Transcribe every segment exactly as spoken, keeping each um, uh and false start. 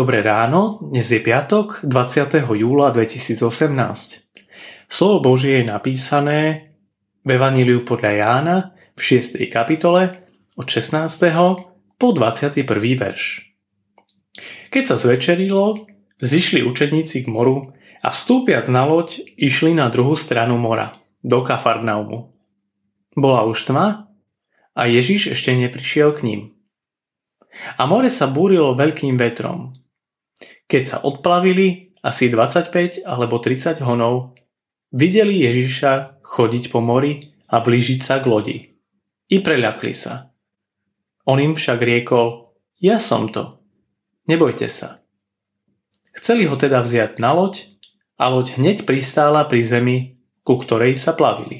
Dobré ráno, dnes je piatok, dvadsiateho júla dvetisícosemnásť. Slovo Božie je napísané v Evanjeliu podľa Jána v šiestej kapitole od šestnásteho po dvadsiaty prvý verš. Keď sa zvečerilo, zišli učeníci k moru a vstúpiac na loď išli na druhú stranu mora, do Kafarnaumu. Bola už tma a Ježiš ešte neprišiel k ním. A more sa búrilo veľkým vetrom. Keď sa odplavili asi dvadsaťpäť alebo tridsať honov, videli Ježiša chodiť po mori a blížiť sa k lodi. I preľakli sa. On im však riekol: Ja som to. Nebojte sa. Chceli ho teda vziať na loď a loď hneď pristála pri zemi, ku ktorej sa plavili.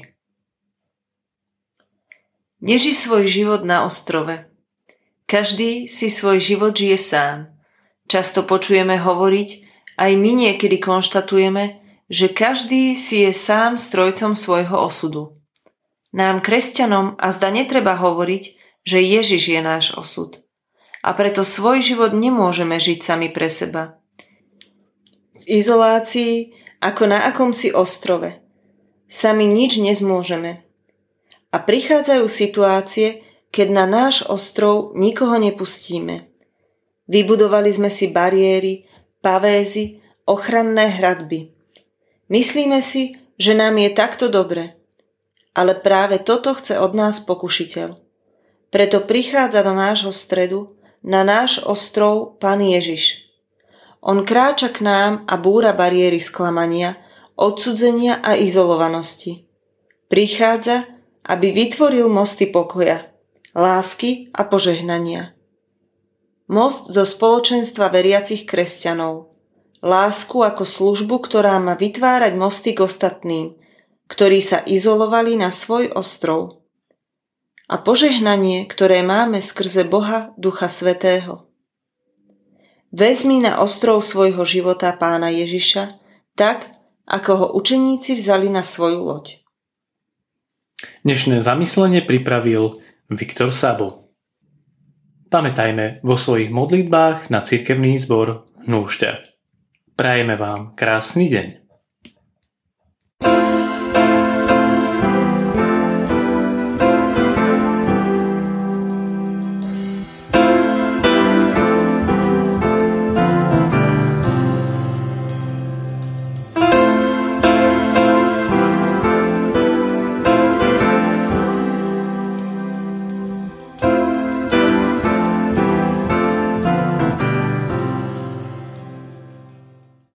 Neži svoj život na ostrove. Každý si svoj život žije sám. Často počujeme hovoriť, aj my niekedy konštatujeme, že každý si je sám strojcom svojho osudu. Nám, kresťanom, azda netreba hovoriť, že Ježiš je náš osud. A preto svoj život nemôžeme žiť sami pre seba. V izolácii, ako na akomsi ostrove. Sami nič nezmôžeme. A prichádzajú situácie, keď na náš ostrov nikoho nepustíme. Vybudovali sme si bariéry, pavézy, ochranné hradby. Myslíme si, že nám je takto dobre. Ale práve toto chce od nás pokušiteľ. Preto prichádza do nášho stredu, na náš ostrov Pán Ježiš. On kráča k nám a búra bariéry sklamania, odcudzenia a izolovanosti. Prichádza, aby vytvoril mosty pokoja, lásky a požehnania. Most do spoločenstva veriacich kresťanov. Lásku ako službu, ktorá má vytvárať mosty k ostatným, ktorí sa izolovali na svoj ostrov. A požehnanie, ktoré máme skrze Boha Ducha Svätého. Vezmi na ostrov svojho života Pána Ježiša, tak, ako ho učeníci vzali na svoju loď. Dnešné zamyslenie pripravil Viktor Sabo. Pamätajme vo svojich modlitbách na cirkevný zbor Núšťa. Prajeme vám krásny deň.